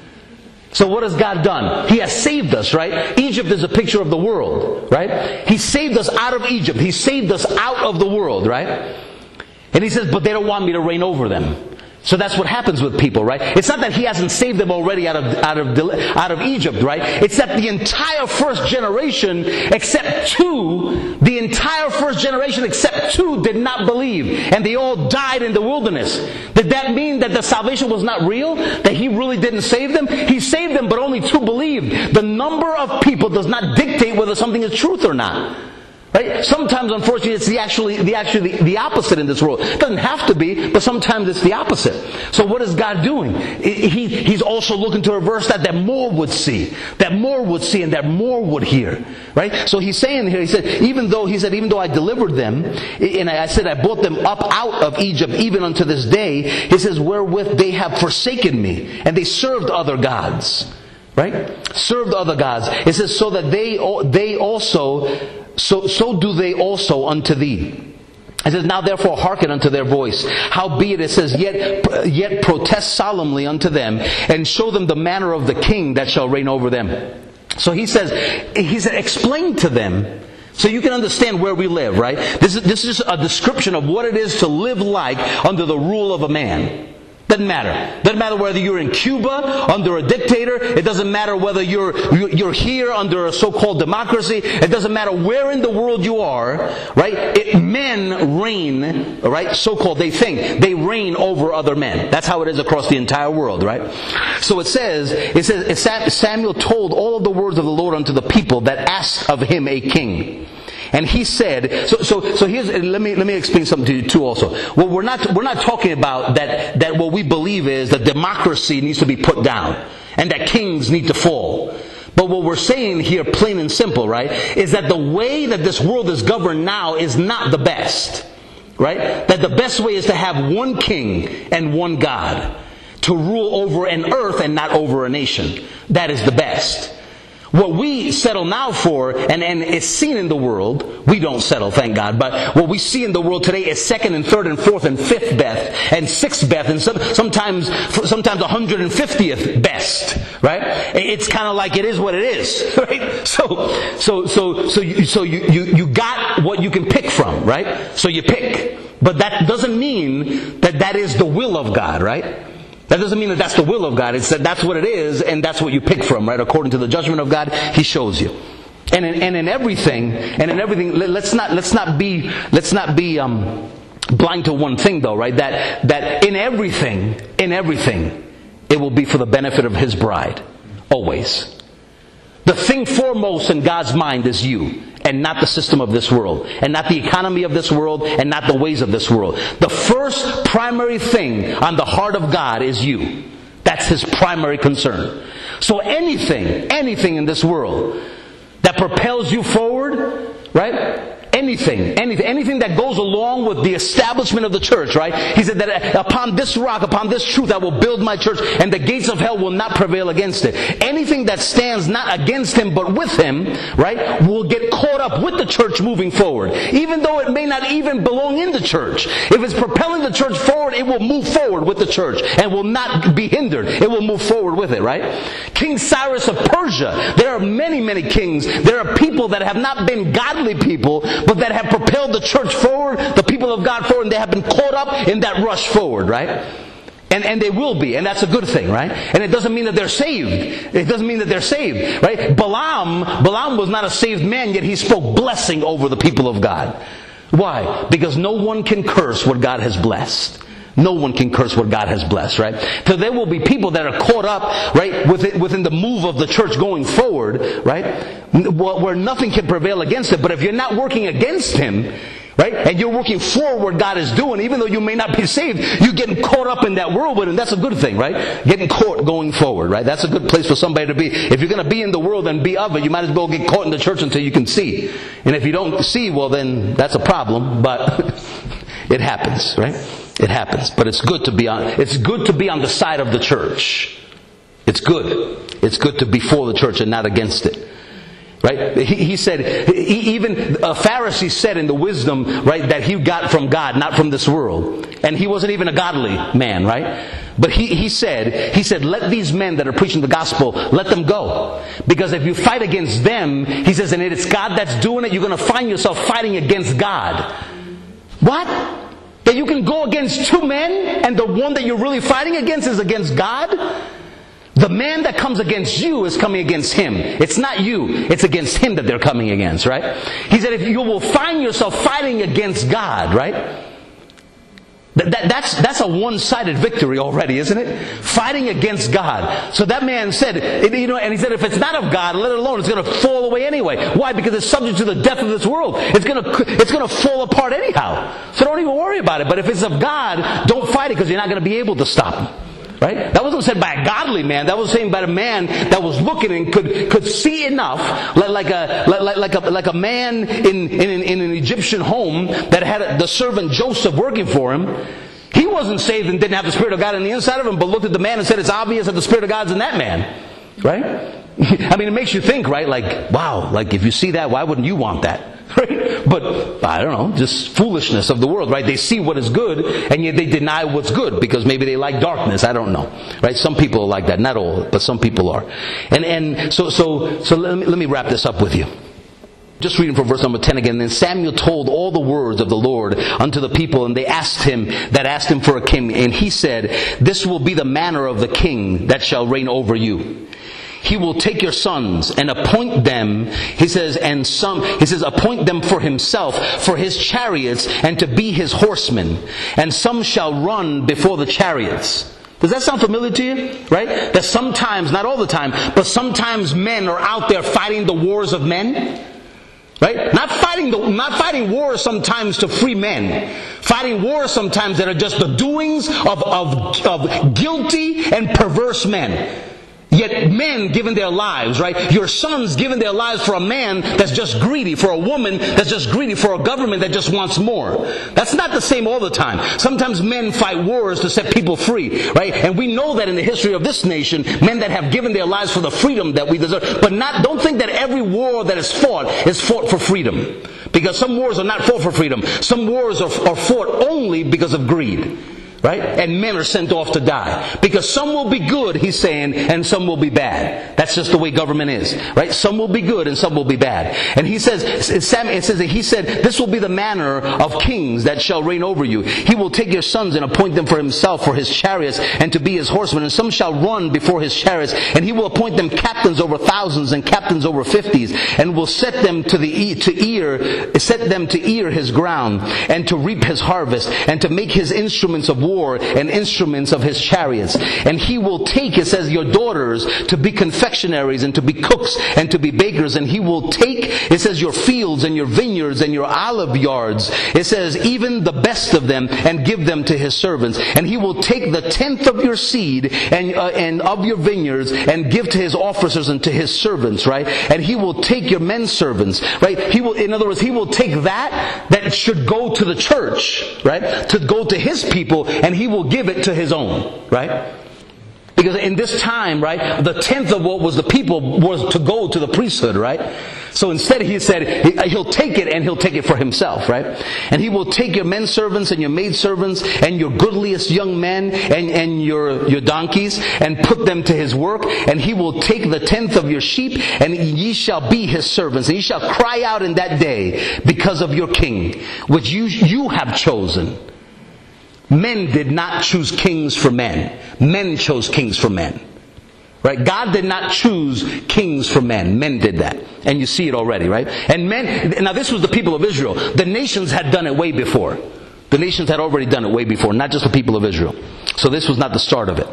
So what has God done? He has saved us, right? Egypt is a picture of the world, right? He saved us out of Egypt. He saved us out of the world, right? And He says, but they don't want me to reign over them. So that's what happens with people, right? It's not that He hasn't saved them already out of, out of, out of Egypt, right? It's that the entire first generation, except two, the entire first generation except two did not believe. And they all died in the wilderness. Did that mean that the salvation was not real? That He really didn't save them? He saved them, but only two believed. The number of people does not dictate whether something is truth or not. Right? Sometimes, unfortunately, it's the actually the actually the, the opposite in this world. It doesn't have to be, but sometimes it's the opposite. So what is God doing? He, he's also looking to reverse that, that more would see, that more would see, and that more would hear. Right? So He's saying here, He said, even though He said, even though I delivered them, and I said I brought them up out of Egypt, even unto this day, He says, wherewith they have forsaken me, and they served other gods. Right? Served other gods. It says, so that they they also. So, so do they also unto thee. It says, now therefore hearken unto their voice. Howbeit, it says, yet, yet protest solemnly unto them, and show them the manner of the king that shall reign over them. So he says, he said, explain to them, so you can understand where we live, right? This is, this is a description of what it is to live like under the rule of a man. Doesn't matter. Doesn't matter whether you're in Cuba under a dictator. It doesn't matter whether you're you're here under a so-called democracy. It doesn't matter where in the world you are, right? It, men reign, right? So-called, they think they reign over other men. That's how it is across the entire world, right? So it says, it says, Samuel told all of the words of the Lord unto the people that asked of him a king. And he said, so, so, so here's, let me, let me explain something to you too also. Well, we're not, we're not talking about that, that what we believe is that democracy needs to be put down and that kings need to fall. But what we're saying here, plain and simple, right, is that the way that this world is governed now is not the best. Right? That the best way is to have one king and one God to rule over an earth and not over a nation. That is the best. What we settle now for, and, and it's seen in the world, we don't settle, thank God, but what we see in the world today is second and third and fourth and fifth best, and sixth best, and some, sometimes sometimes one hundred fiftieth best, right? It's kind of like it is what it is, right? So so so so you, so you, you, you got what you can pick from, right? So you pick. But that doesn't mean that that is the will of God, right? That doesn't mean that that's the will of God. It's that that's what it is, and that's what you pick from, right? According to the judgment of God, He shows you. And in, and in everything, and in everything, let's not let's not be let's not be um, blind to one thing, though, right? That that in everything, in everything, it will be for the benefit of His bride, always. The thing foremost in God's mind is you, and not the system of this world, and not the economy of this world, and not the ways of this world. The first primary thing on the heart of God is you. That's His primary concern. So anything, anything in this world that propels you forward, right? anything, anything, anything that goes along with the establishment of the church, right? He said that upon this rock, upon this truth, I will build my church, and the gates of hell will not prevail against it. Anything that stands not against him, but with him, right, will get caught up with the church moving forward. Even though it may not even belong in the church. If it's propelling the church forward, it will move forward with the church and will not be hindered. It will move forward with it, right? King Cyrus of Persia. There are many, many kings. There are people that have not been godly people, but that have propelled the church forward, the people of God forward, and they have been caught up in that rush forward, right? And, and they will be, and that's a good thing, right? And it doesn't mean that they're saved. It doesn't mean that they're saved, right? Balaam, Balaam was not a saved man, yet he spoke blessing over the people of God. Why? Because no one can curse what God has blessed. No one can curse what God has blessed, right? So there will be people that are caught up, right, within, within the move of the church going forward, right, where nothing can prevail against it. But if you're not working against him, right, and you're working for what God is doing, even though you may not be saved, you're getting caught up in that whirlwind, and that's a good thing, right? Getting caught going forward, right? That's a good place for somebody to be. If you're going to be in the world and be of it, you might as well get caught in the church until you can see. And if you don't see, well, then that's a problem, but it happens, right? It happens. But it's good to be on, it's good to be on the side of the church. It's good. It's good to be for the church and not against it. Right? He, he said, he, even a Pharisee said in the wisdom, right, that he got from God, not from this world. And he wasn't even a godly man, right? But he, he said, he said, let these men that are preaching the gospel, let them go. Because if you fight against them, he says, and it's God that's doing it, you're going to find yourself fighting against God. What? That you can go against two men, and the one that you're really fighting against is against God? The man that comes against you is coming against him. It's not you. It's against him that they're coming against, right? He said if you will find yourself fighting against God, right? That, that, that's, that's a one-sided victory already, isn't it? Fighting against God. So that man said, you know, and he said if it's not of God, let it alone. It's going to fall away anyway. Why? Because it's subject to the death of this world. It's going to, it's going to fall apart anyhow. So don't even worry about it. But if it's of God, don't fight it because you're not going to be able to stop him. Right? That wasn't said by a godly man. That was said by a man that was looking and could could see enough, like, like a like, like a like a man in in, in an Egyptian home that had the servant Joseph working for him. He wasn't saved and didn't have the Spirit of God on the inside of him, but looked at the man and said, "It's obvious that the Spirit of God's in that man." Right? I mean, it makes you think, right? Like, wow, like if you see that, why wouldn't you want that? Right? But, I don't know, just foolishness of the world, right? They see what is good, and yet they deny what's good, because maybe they like darkness, I don't know. Right? Some people are like that, not all, but some people are. And and so so so let me, let me wrap this up with you. Just reading from verse number ten again. Then Samuel told all the words of the Lord unto the people, and they asked him, that asked him for a king, and he said, this will be the manner of the king that shall reign over you. He will take your sons and appoint them, he says, and some, he says, appoint them for himself, for his chariots, and to be his horsemen. And some shall run before the chariots. Does that sound familiar to you? Right? That sometimes, not all the time, but sometimes men are out there fighting the wars of men. Right? Not fighting the, not fighting wars sometimes to free men. Fighting wars sometimes that are just the doings of, of, of guilty and perverse men. Yet men giving their lives, right? Your sons giving their lives for a man that's just greedy, for a woman that's just greedy, for a government that just wants more. That's not the same all the time. Sometimes men fight wars to set people free, right? And we know that in the history of this nation, men that have given their lives for the freedom that we deserve. But not, don't think that every war that is fought is fought for freedom. Because some wars are not fought for freedom. Some wars are, are fought only because of greed. Right? And men are sent off to die. Because some will be good, he's saying, and some will be bad. That's just the way government is. Right? Some will be good and some will be bad. And he says, it says that he said, this will be the manner of kings that shall reign over you. He will take your sons and appoint them for himself, for his chariots, and to be his horsemen. And some shall run before his chariots. And he will appoint them captains over thousands and captains over fifties. And will set them to the to ear, set them to ear his ground, and to reap his harvest, and to make his instruments of war war and instruments of his chariots. And he will take, it says, your daughters to be confectionaries and to be cooks and to be bakers. And he will take, it says, your fields and your vineyards and your olive yards. It says, even the best of them, and give them to his servants. And he will take the tenth of your seed and, uh, and of your vineyards and give to his officers and to his servants, right? And he will take your men servants, right? He will, in other words, he will take that that should go to the church, right? To go to his people, and he will give it to his own, right? Because in this time, right, the tenth of what was the people was to go to the priesthood, right? So instead he said he'll take it and he'll take it for himself, right? And he will take your men servants and your maid servants and your goodliest young men and, and your, your donkeys and put them to his work. And he will take the tenth of your sheep, and ye shall be his servants. And ye shall cry out in that day because of your king, which you, you have chosen. Men did not choose kings for men. Men chose kings for men. Right? God did not choose kings for men. Men did that. And you see it already, right? And men, now this was the people of Israel. The nations had done it way before. The nations had already done it way before, not just the people of Israel. So this was not the start of it.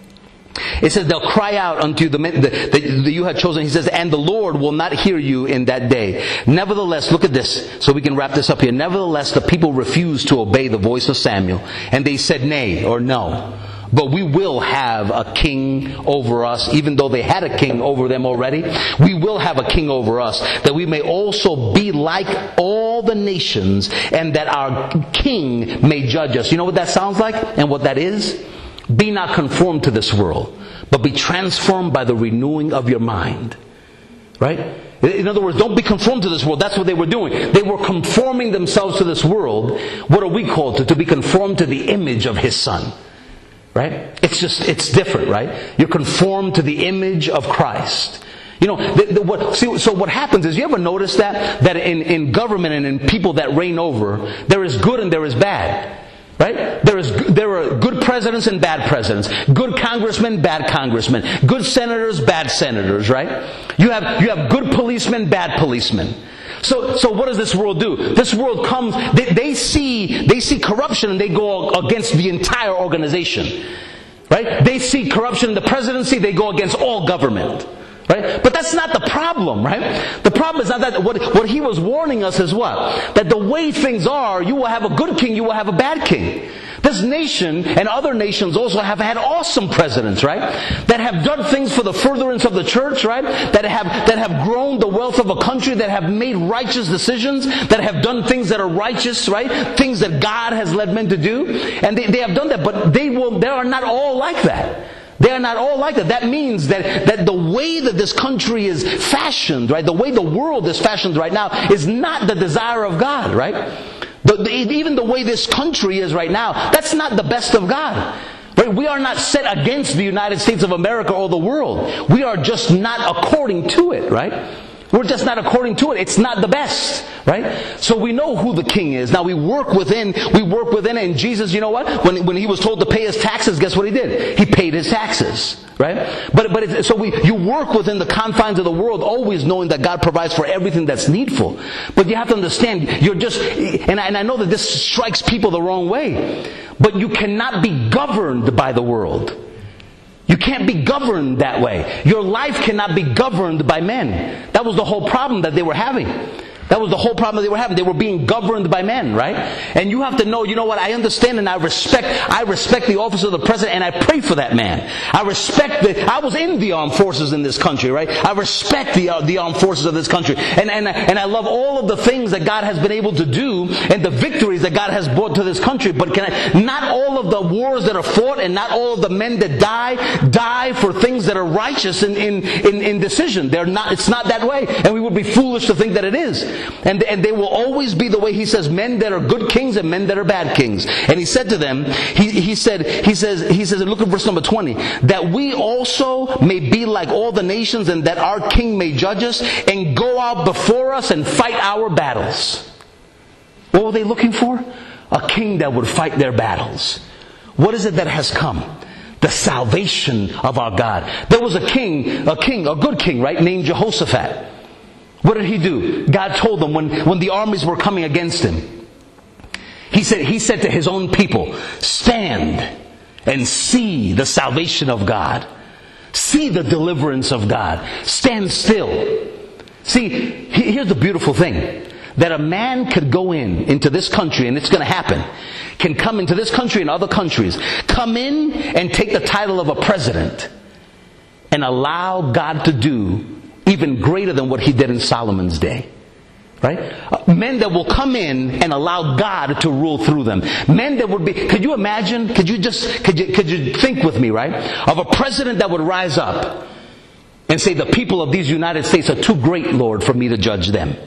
It says they'll cry out unto the men that you had chosen. He says, and the Lord will not hear you in that day. Nevertheless, look at this, so we can wrap this up here. Nevertheless, the people refused to obey the voice of Samuel, and they said nay, or no. But we will have a king over us, even though they had a king over them already. We will have a king over us, that we may also be like all the nations, and that our king may judge us. You know what that sounds like and what that is? Be not conformed to this world, but be transformed by the renewing of your mind. Right? In other words, don't be conformed to this world. That's what they were doing. They were conforming themselves to this world. What are we called to? To be conformed to the image of his Son. Right? It's just, it's different, right? You're conformed to the image of Christ. You know, the, the, what, see, so what happens is, you ever notice that? That in, in government and in people that reign over, there is good and there is bad. Right? There is, there are good presidents and bad presidents. Good congressmen, bad congressmen. Good senators, bad senators, right? You have, you have good policemen, bad policemen. So, so what does this world do? This world comes, they, they see, they see corruption and they go against the entire organization. Right? They see corruption in the presidency, they go against all government. Right? But that's not the problem, right? The problem is not that. What, what he was warning us is what? That the way things are, you will have a good king, you will have a bad king. This nation and other nations also have had awesome presidents, right? That have done things for the furtherance of the church, right? That have, that have grown the wealth of a country, that have made righteous decisions, that have done things that are righteous, right? Things that God has led men to do. And they, they have done that, but they will, they are not all like that. They are not all like that. That means that, that the way that this country is fashioned, right? The way the world is fashioned right now is not the desire of God, right? The, the, even the way this country is right now, that's not the best of God. Right? We are not set against the United States of America or the world. We are just not according to it, right? We're just not according to it. It's not the best, right? So we know who the king is. Now we work within, we work within it. And Jesus, you know what? When, when he was told to pay his taxes, guess what he did? He paid his taxes, right? But, but it, so we, you work within the confines of the world, always knowing that God provides for everything that's needful. But you have to understand, you're just, and I, and I know that this strikes people the wrong way, but you cannot be governed by the world. You can't be governed that way. Your life cannot be governed by men. That was the whole problem that they were having. That was the whole problem they were having. They were being governed by men, right? And you have to know, you know what, I understand and I respect, I respect the office of the president, and I pray for that man. I respect the, I was in the armed forces in this country, right? I respect the, uh, the armed forces of this country. And, and, and I love all of the things that God has been able to do and the victories that God has brought to this country. But can I, not all of the wars that are fought and not all of the men that die, die for things that are righteous in, in, in, in decision. They're not, it's not that way. And we would be foolish to think that it is. And, and they will always be the way he says, men that are good kings and men that are bad kings. And he said to them, he, he said, he says, he says, and look at verse number twenty, that we also may be like all the nations, and that our king may judge us and go out before us and fight our battles. What were they looking for? A king that would fight their battles. What is it that has come? The salvation of our God. There was a king, a king, a good king, right, named Jehoshaphat. What did he do? God told them when, when the armies were coming against him. He said, he said to his own people, stand and see the salvation of God. See the deliverance of God. Stand still. See, here's the beautiful thing. That a man could go in, into this country, and it's going to happen, can come into this country and other countries, come in and take the title of a president, and allow God to do even greater than what he did in Solomon's day. Right? Men that will come in and allow God to rule through them. Men that would be, could you imagine, could you just, could you, could you think with me, right? Of a president that would rise up and say, the people of these United States are too great, Lord, for me to judge them.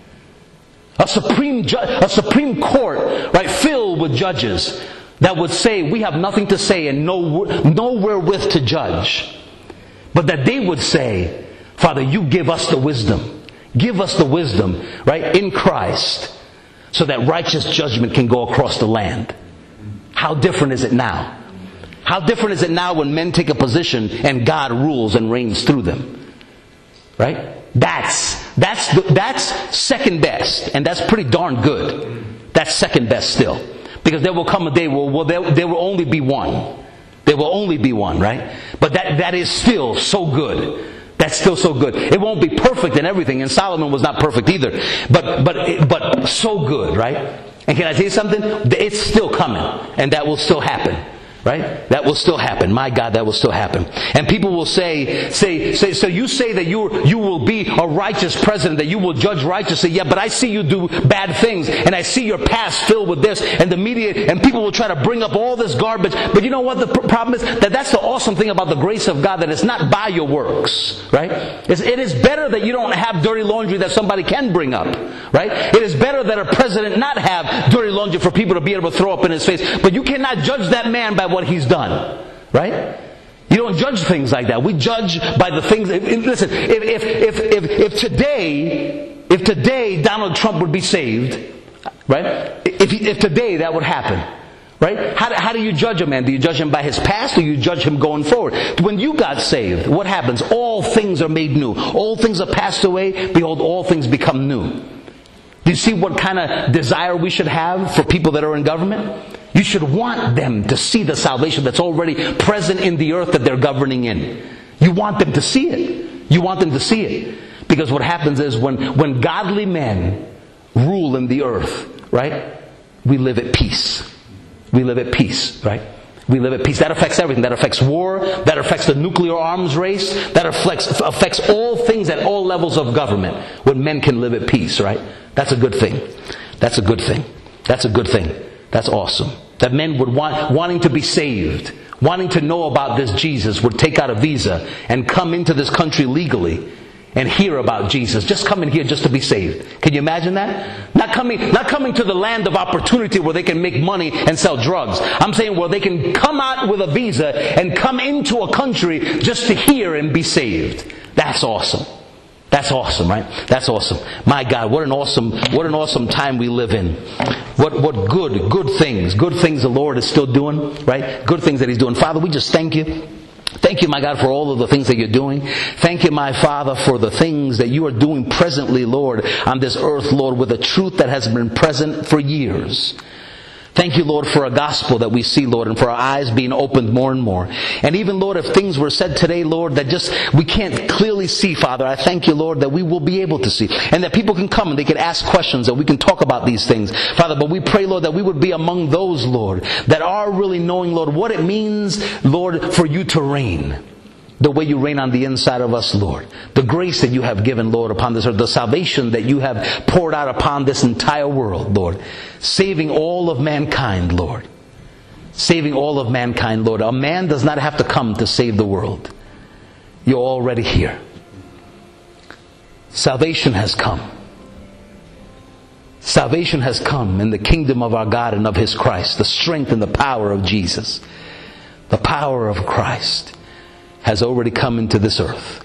A supreme ju- a Supreme Court, right, filled with judges that would say, we have nothing to say and no, no wherewith to judge. But that they would say, Father, you give us the wisdom. Give us the wisdom, right, in Christ, so that righteous judgment can go across the land. How different is it now? How different is it now when men take a position and God rules and reigns through them? Right? That's, that's, the, that's second best, and that's pretty darn good. That's second best still. Because there will come a day where well, there, there will only be one. There will only be one, right? But that, that is still so good. That's still so good. It won't be perfect in everything, and Solomon was not perfect either. But but but so good, right? And can I tell you something? It's still coming, and that will still happen. Right? That will still happen. My God, that will still happen. And people will say, say, say, so you say that you you will be a righteous president, that you will judge righteously. Yeah, but I see you do bad things, and I see your past filled with this, and the media, and people will try to bring up all this garbage. But you know what the problem is? That that's the awesome thing about the grace of God, that it's not by your works. Right? It's, it is better that you don't have dirty laundry that somebody can bring up. Right? It is better that a president not have dirty laundry for people to be able to throw up in his face. But you cannot judge that man by what he's done, right? You don't judge things like that. We judge by the things. If, if, listen, if, if if if if today, if today Donald Trump would be saved, right? If if today that would happen, right? How how do you judge a man? Do you judge him by his past, or do you judge him going forward? When you got saved, what happens? All things are made new. All things are passed away. Behold, all things become new. Do you see what kind of desire we should have for people that are in government? You should want them to see the salvation that's already present in the earth that they're governing in. You want them to see it. You want them to see it. Because what happens is when, when godly men rule in the earth, right? We live at peace. We live at peace, right? We live at peace. That affects everything. That affects war. That affects the nuclear arms race. That affects, affects all things at all levels of government. When men can live at peace, right? That's a good thing. That's a good thing. That's a good thing. That's awesome. That men would want, wanting to be saved, wanting to know about this Jesus, would take out a visa and come into this country legally and hear about Jesus. Just come in here just to be saved. Can you imagine that? Not coming, not coming to the land of opportunity where they can make money and sell drugs. I'm saying where they can come out with a visa and come into a country just to hear and be saved. That's awesome. That's awesome, right? That's awesome. My God, what an awesome, what an awesome time we live in. What, what good, good things, good things the Lord is still doing, right? Good things that He's doing. Father, we just thank You. Thank You, my God, for all of the things that You're doing. Thank You, my Father, for the things that You are doing presently, Lord, on this earth, Lord, with a truth that has been present for years. Thank You, Lord, for a gospel that we see, Lord, and for our eyes being opened more and more. And even, Lord, if things were said today, Lord, that just we can't clearly see, Father, I thank You, Lord, that we will be able to see. And that people can come and they can ask questions and we can talk about these things, Father. But we pray, Lord, that we would be among those, Lord, that are really knowing, Lord, what it means, Lord, for You to reign. The way You reign on the inside of us, Lord. The grace that You have given, Lord, upon this earth. The salvation that You have poured out upon this entire world, Lord. Saving all of mankind, Lord. Saving all of mankind, Lord. A man does not have to come to save the world. You're already here. Salvation has come. Salvation has come in the kingdom of our God and of His Christ. The strength and the power of Jesus. The power of Christ has already come into this earth.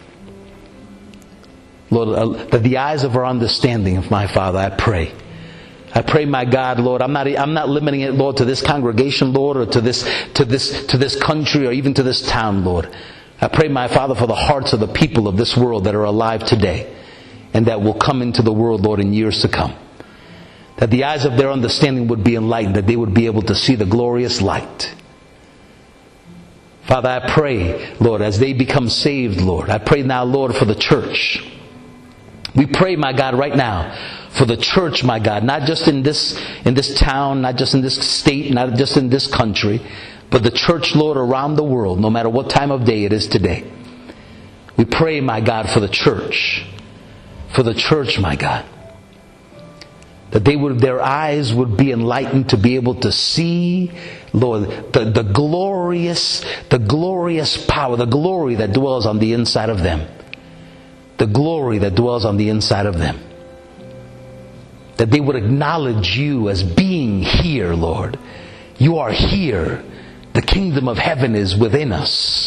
Lord, uh, that the eyes of our understanding of my Father, I pray. I pray, my God, Lord, I'm not, I'm not limiting it, Lord, to this congregation, Lord, or to this, to this, to this country, or even to this town, Lord. I pray, my Father, for the hearts of the people of this world that are alive today, and that will come into the world, Lord, in years to come. that the eyes of their understanding would be enlightened, that they would be able to see the glorious light. Father, I pray, Lord, as they become saved, Lord, I pray now, Lord, for the church. We pray, my God, right now, for the church, my God, not just in this, in this town, not just in this state, not just in this country, but the church, Lord, around the world, no matter what time of day it is today. We pray, my God, for the church, for the church, my God, that they would, their eyes would be enlightened to be able to see, Lord, the, the glorious, the glorious power, the glory that dwells on the inside of them. The glory that dwells on the inside of them. That they would acknowledge you as being here, Lord. You are here. The kingdom of heaven is within us.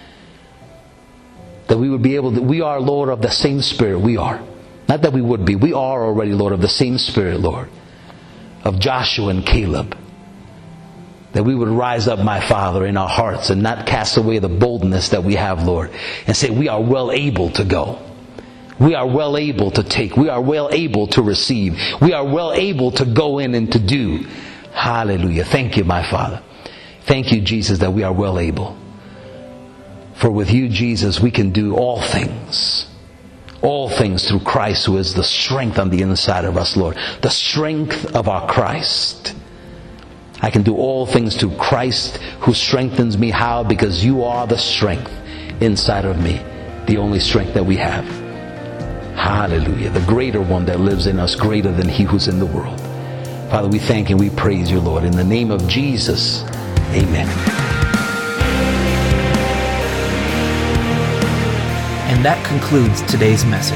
That we would be able to, we are, Lord, of the same spirit. We are. Not that we would be. We are already, Lord, of the same spirit, Lord. Of Joshua and Caleb. That we would rise up, my Father, in our hearts and not cast away the boldness that we have, Lord. And say, we are well able to go. We are well able to take. We are well able to receive. We are well able to go in and to do. Hallelujah. Thank you, my Father. Thank you, Jesus, that we are well able. For with you, Jesus, we can do all things. All things through Christ, who is the strength on the inside of us, Lord. The strength of our Christ. I can do all things through Christ who strengthens me. How? Because you are the strength inside of me. The only strength that we have. Hallelujah. The greater one that lives in us, greater than he who's in the world. Father, we thank and we praise you, Lord. In the name of Jesus, amen. And that concludes today's message.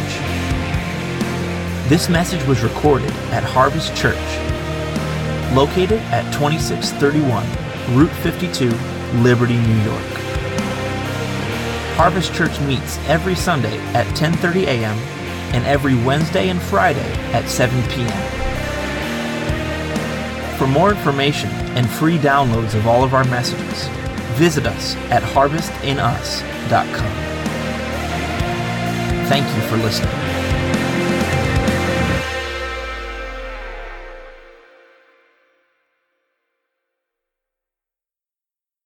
This message was recorded at Harvest Church, located at twenty-six thirty-one Route fifty-two, Liberty, New York. Harvest Church meets every Sunday at ten thirty a.m. and every Wednesday and Friday at seven p.m. For more information and free downloads of all of our messages, visit us at harvest in us dot com. Thank you for listening.